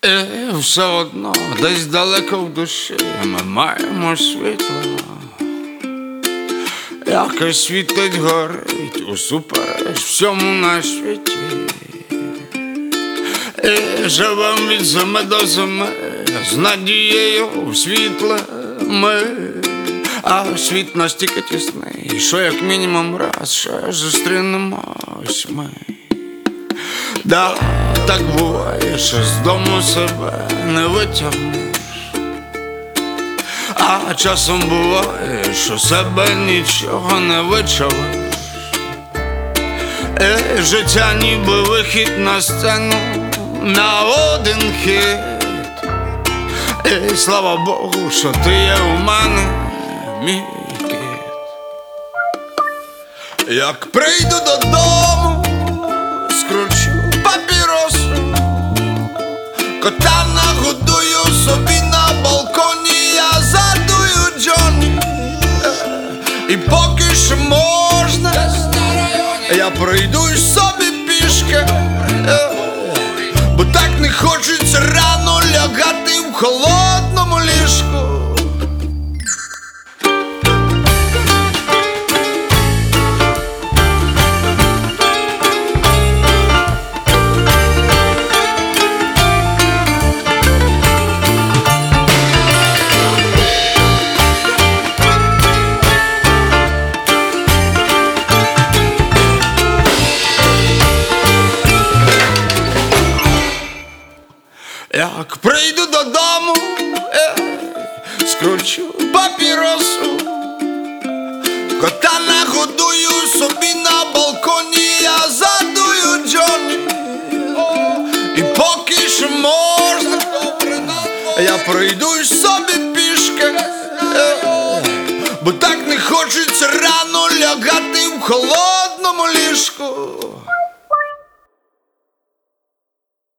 І все одно десь далеко в душі ми маємо світло, яке світить, горить усупереч всьому на світі. І живем від зими до зими з надією в світле ми. А світ настільки тісний, що як мінімум раз ще зустрінемось ми. Да, так буває, що з дому себе не витягнеш, а часом буває, що себе нічого не вичавиш. І життя ніби вихід на сцену на один хід. І слава Богу, що ти є у мене, мій кіт. Як прийду додому, скручу папіросу, кота нагодую собі на балконі, я задую Джонні. І поки що можна, я пройдусь собі пішки, бо так не хочеться рано лягати в холодному ліжку. Як прийду додому, скручу папіросу, кота нагодую собі на балконі, я задую Джонні. І поки що можна, я пройдусь собі пішки, бо так не хочеться рано лягати в холодному ліжку.